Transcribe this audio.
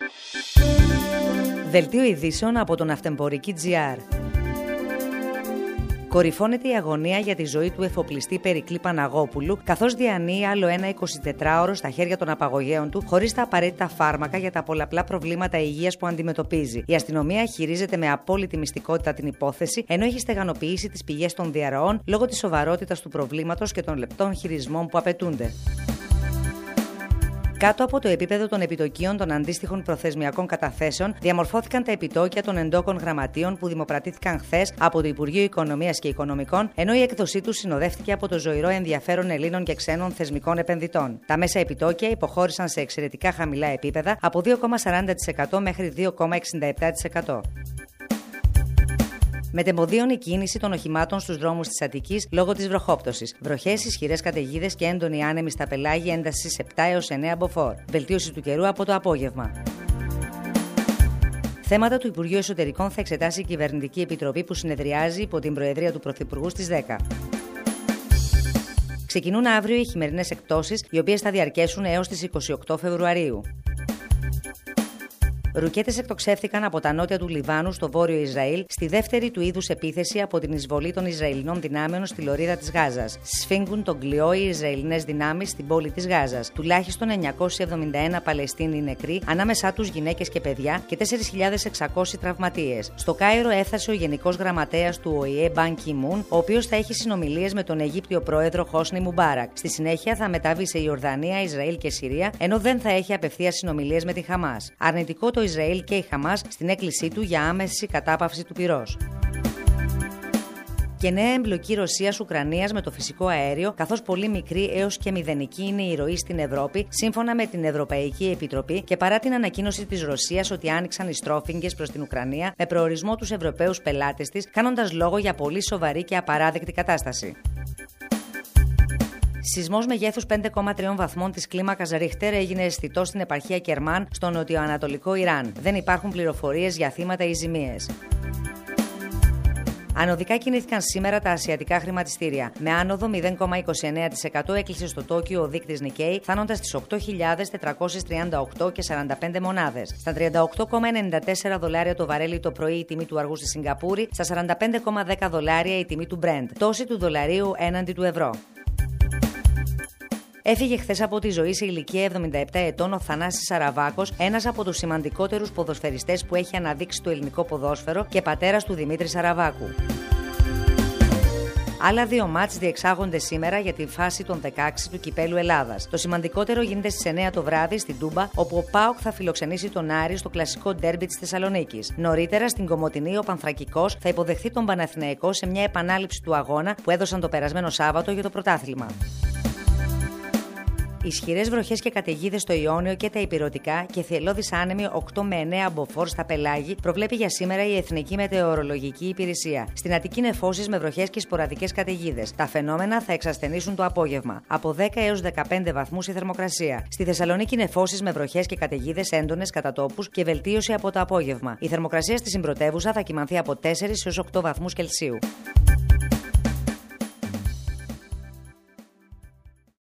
Δελτίο ειδήσεων από τον Αυτεμπορική.gr. Κορυφώνεται η αγωνία για τη ζωή του εφοπλιστή Περικλή Παναγόπουλου, καθώς διανύει άλλο ένα 24ωρο στα χέρια των απαγωγέων του, χωρίς τα απαραίτητα φάρμακα για τα πολλαπλά προβλήματα υγείας που αντιμετωπίζει. Η αστυνομία χειρίζεται με απόλυτη μυστικότητα την υπόθεση, ενώ έχει στεγανοποιήσει τις πηγές των διαρροών λόγω της σοβαρότητας του προβλήματος και των λεπτών χειρισμών που απαιτούνται. Κάτω από το επίπεδο των επιτοκίων των αντίστοιχων προθεσμιακών καταθέσεων, διαμορφώθηκαν τα επιτόκια των εντόκων γραμματείων που δημοπρατήθηκαν χθες από το Υπουργείο Οικονομίας και Οικονομικών, ενώ η έκδοσή τους συνοδεύτηκε από το ζωηρό ενδιαφέρον Ελλήνων και ξένων θεσμικών επενδυτών. Τα μέσα επιτόκια υποχώρησαν σε εξαιρετικά χαμηλά επίπεδα, από 2,40% μέχρι 2,67%. Μετεμποδίων η κίνηση των οχημάτων στους δρόμους της Αττικής λόγω της βροχόπτωσης. Βροχές, ισχυρές καταιγίδες και έντονοι άνεμοι στα πελάγια έντασης 7 έως 9 μποφόρ. Βελτίωση του καιρού από το απόγευμα. Θέματα του Υπουργείου Εσωτερικών θα εξετάσει η Κυβερνητική Επιτροπή που συνεδριάζει υπό την Προεδρία του Πρωθυπουργού στις 10. Ξεκινούν αύριο οι χειμερινές εκπτώσεις, οι οποίες θα διαρκέσουν έως τις 28 Φεβρουαρίου. Ρουκέτες εκτοξεύθηκαν από τα νότια του Λιβάνου στο βόρειο Ισραήλ, στη δεύτερη του είδους επίθεση από την εισβολή των Ισραηλινών δυνάμεων στη λωρίδα της Γάζας. Σφίγγουν τον κλειό οι Ισραηλινές δυνάμεις στην πόλη της Γάζας. Τουλάχιστον 971 Παλαιστίνοι νεκροί, ανάμεσά τους γυναίκες και παιδιά, και 4.600 τραυματίες. Στο Κάιρο έφτασε ο Γενικός Γραμματέας του ΟΗΕ Μπαν Κι Μουν, ο οποίος θα έχει συνομιλίες με τον Αιγύπτιο πρόεδρο Χόσνι Μουμπάρακ. Στη συνέχεια θα μεταβεί σε Ιορδανία, Ισραήλ και Συρία, ενώ δεν θα έχει απευθείας συνομιλίες με τη Χαμάς. Αρνητικό το Ισραήλ και η Χαμάς στην έκκλησή του για άμεση κατάπαυση του πυρός. Και νέα εμπλοκή Ρωσίας-Ουκρανίας με το φυσικό αέριο, καθώς πολύ μικρή έως και μηδενική είναι η ροή στην Ευρώπη, σύμφωνα με την Ευρωπαϊκή Επιτροπή και παρά την ανακοίνωση της Ρωσίας ότι άνοιξαν οι στρόφιγγες προς την Ουκρανία με προορισμό τους Ευρωπαίους πελάτες της, κάνοντας λόγο για πολύ σοβαρή και απαράδεκτη κατάσταση. Σεισμός μεγέθους 5,3 βαθμών της κλίμακας Ρίχτερ έγινε αισθητός στην επαρχία Κερμάν, στο νοτιοανατολικό Ιράν. Δεν υπάρχουν πληροφορίες για θύματα ή ζημίες. Ανωδικά κινήθηκαν σήμερα τα ασιατικά χρηματιστήρια. Με άνοδο 0,29% έκλεισε στο Τόκιο ο δείκτης Nikkei, φτάνοντας στις 8.438 και 45 μονάδες. Στα 38,94 δολάρια το βαρέλι το πρωί η τιμή του αργού στη Σιγκαπούρη, στα 45,10 δολάρια η τιμή του Brent. Πτώση του δολαρίου έναντι του ευρώ. Έφυγε χθες από τη ζωή σε ηλικία 77 ετών ο Θανάσης Σαραβάκος, ένας από τους σημαντικότερους ποδοσφαιριστές που έχει αναδείξει το ελληνικό ποδόσφαιρο και πατέρας του Δημήτρη Σαραβάκου. Άλλα δύο μάτς διεξάγονται σήμερα για τη φάση των 16 του Κυπέλλου Ελλάδας. Το σημαντικότερο γίνεται στις 9 το βράδυ στην Τούμπα, όπου ο ΠΑΟΚ θα φιλοξενήσει τον Άρη στο κλασικό ντέρμπι της Θεσσαλονίκης. Νωρίτερα στην Κομοτηνή ο Πανθρακικός θα υποδεχθεί τον Παναθηναϊκό σε μια επανάληψη του αγώνα που έδωσαν το περασμένο Σάββατο για το πρωτάθλημα. Ισχυρές βροχές και καταιγίδες στο Ιόνιο και τα Ηπειρωτικά και θυελλώδης άνεμοι 8 με 9 μποφόρ στα πελάγη προβλέπει για σήμερα η Εθνική Μετεωρολογική Υπηρεσία. Στην Αττική νεφώσεις με βροχές και σποραδικές καταιγίδες. Τα φαινόμενα θα εξασθενήσουν το απόγευμα. Από 10 έως 15 βαθμούς η θερμοκρασία. Στη Θεσσαλονίκη νεφώσεις με βροχές και καταιγίδες έντονες κατά τόπους και βελτίωση από το απόγευμα. Η θερμοκρασία στη συμπρωτεύουσα θα κυμανθεί από 4 έως 8 βαθμούς Κελσίου.